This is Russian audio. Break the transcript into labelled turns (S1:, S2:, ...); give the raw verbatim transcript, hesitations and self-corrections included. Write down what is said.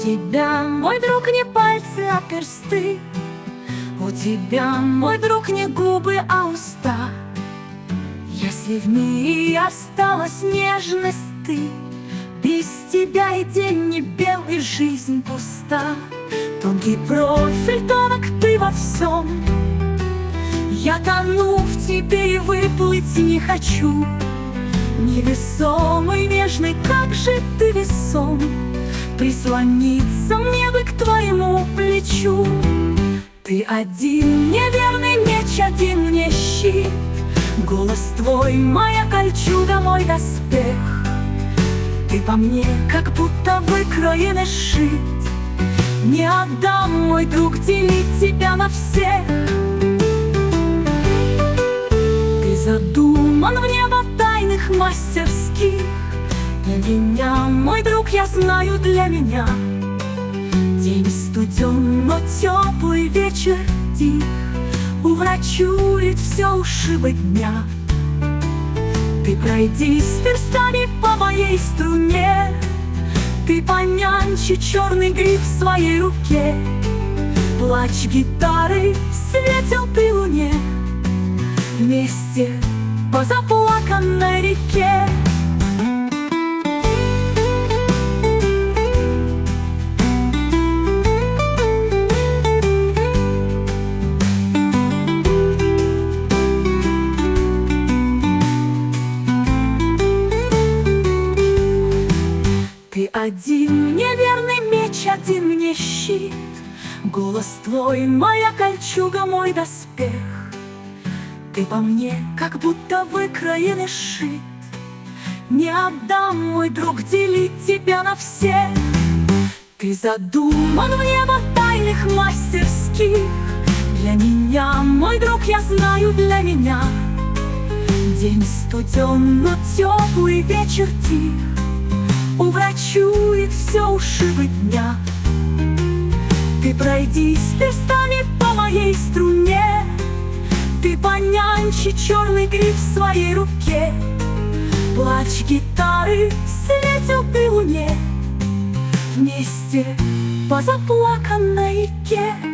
S1: тебя, мой друг, не пальцы, а персты. У тебя, мой друг, не губы, а уста. Если в мире и осталась нежность, ты без тебя и день не белый, жизнь пуста. Тонкий профиль, тонок ты во всем. Я тону в тебе и выплыть не хочу. Невесомый, нежный, как же ты весом. Прислониться мне бы к твоему плечу. Ты один мне верный меч, один мне щит. Голос твой, моя кольчуга, мой доспех. Ты по мне, как будто выкроен и сшит. Не отдам, мой друг, делить тебя на всех. Ты задуман в небо тайных мастерских. Для меня, мой друг, я знаю, для меня. День студен, но теплый, вечер тих. Уврачует все ушибы дня. Ты пройдись перстами по моей струне. Ты понянчи черный гриф в своей руке. Плач гитары светил при луне. Вместе по заплаканной реке. Ты один мне верный меч, один мне щит. Голос твой, моя кольчуга, мой доспех. Ты по мне, как будто выкроен и сшит. Не отдам, мой друг, делить тебя на всех. Ты задуман в небо тайных мастерских. Для меня, мой друг, я знаю, для меня. День студен, но теплый, вечер тих. Уврачует все ушибы дня. Ты пройдись перстами по моей струне. Ты понянчи черный гриф в своей руке. Плач гитары светил при луне. Вместе по заплаканной реке.